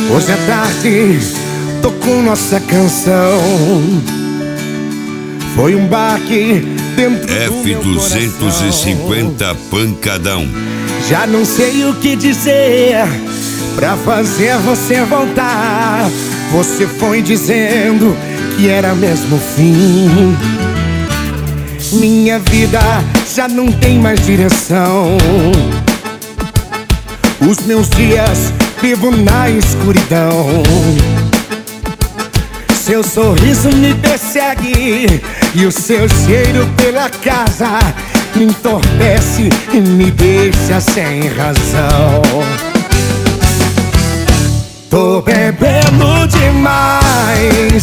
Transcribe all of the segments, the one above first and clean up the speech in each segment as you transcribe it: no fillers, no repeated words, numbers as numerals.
Hoje à tarde tocou nossa canção. Foi um baque dentro do meu F250 pancadão. Já não sei o que dizer pra fazer você voltar. Você foi dizendo que era mesmo o fim. Minha vida já não tem mais direção. Os meus dias vivo na escuridão. Seu sorriso me persegue e o seu cheiro pela casa me entorpece e me deixa sem razão. Tô bebendo demais,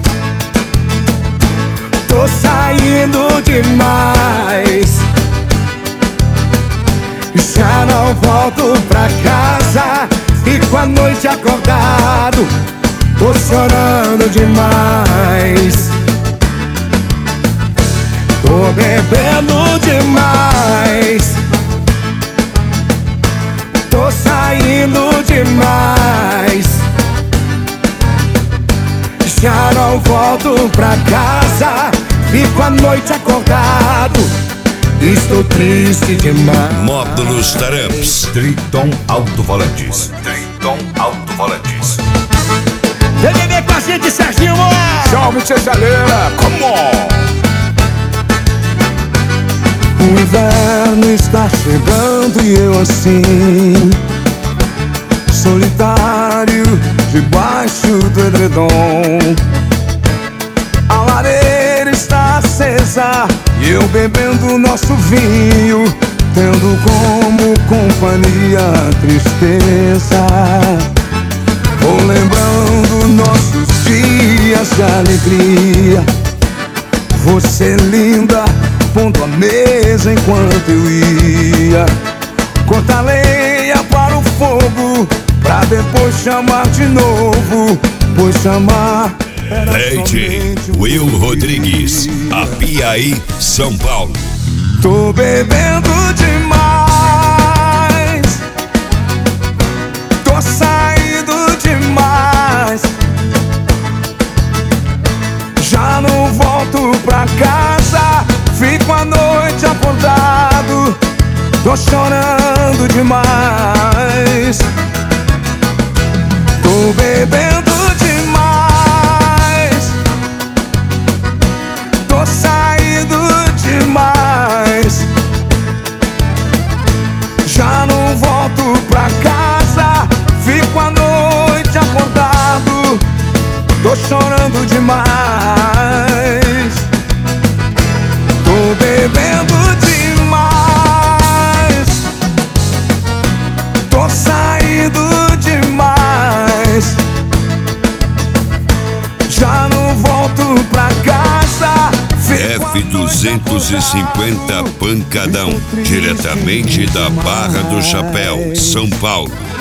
tô saindo demais. Já não volto pra casa, fico a noite acordado, tô chorando demais. Tô bebendo demais, tô saindo demais. Já não volto pra casa, fico a noite acordado, estou triste demais. Módulos Taramps. Triton Alto-Volantes. Triton Alto-Volantes. Vem beber com a gente, Serginho! Salve, Cesaleira, come on! O inverno está chegando e eu assim, solitário, debaixo do edredom. A lareira está acesa e eu bebendo nosso vinho, tendo como companhia a tristeza. Vou lembrando nossos dias de alegria. Você linda, pondo a mesa enquanto eu ia cortar lenha para o fogo, pra depois chamar de novo, pois chamar era DJ Will Rodrigues, Apiaí, São Paulo. Tô bebendo demais, tô saindo demais. Já não volto pra casa, fico a noite acordado, tô chorando demais. Tô bebendo demais, tô saindo demais. Já não volto pra casa, fico a noite acordado, tô chorando demais. Tô bebendo demais, tô saindo demais. Já não volto pra casa, F250 pancadão, diretamente da Barra do Chapéu, São Paulo.